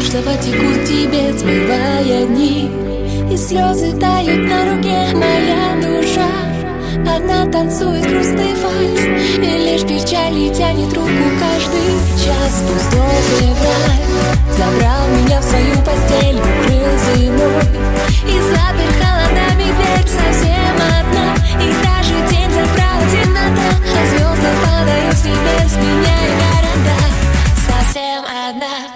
прошлого текут тебе, смывая дни, и слезы тают на руке. Моя душа одна танцует грустный вальс, и лишь печали тянет руку каждый час. Пустой февраль забрал меня в свою постель, укрыл зимой и запер холодами дверь. Совсем одна, и даже день забрала темнота, а звезды падают с небес, меняя города. Совсем одна.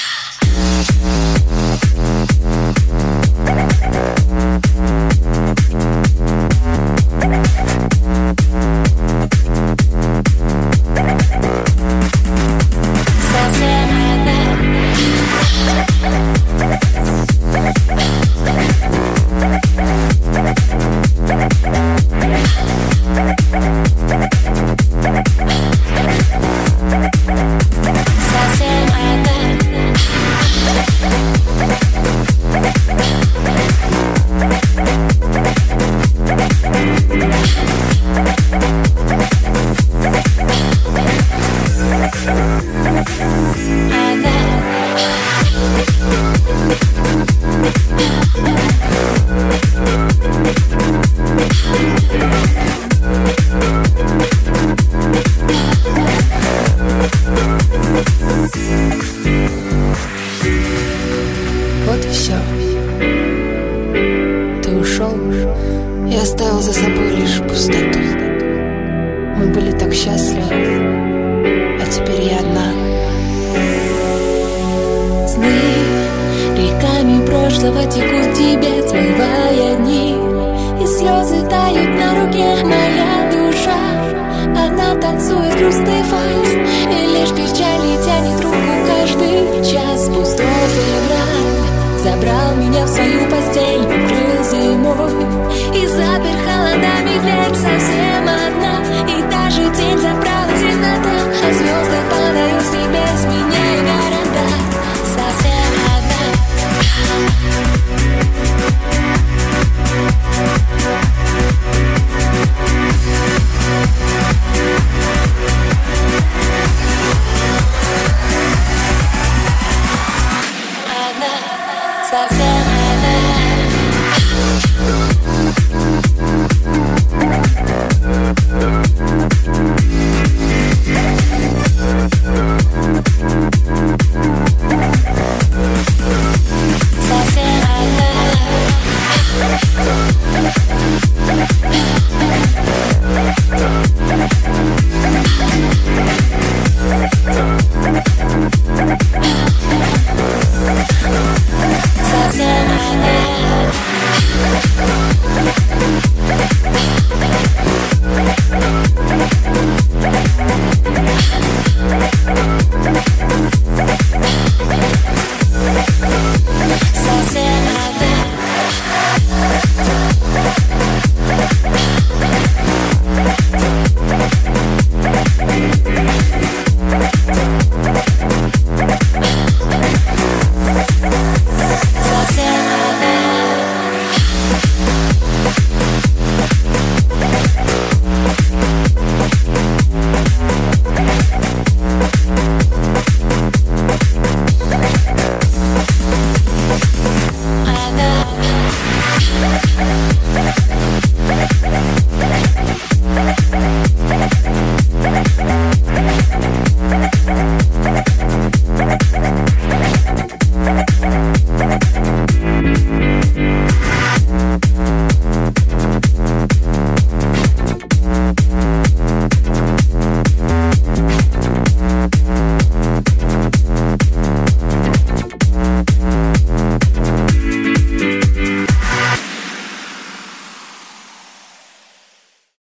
Вот и все. Ты ушел и оставил за собой лишь пустоту. Мы были так счастливы, а теперь я одна. Сны реками прошлого текут тебе, смывая дни, и слезы тают на руке. Моя душа одна танцует грустный вальс,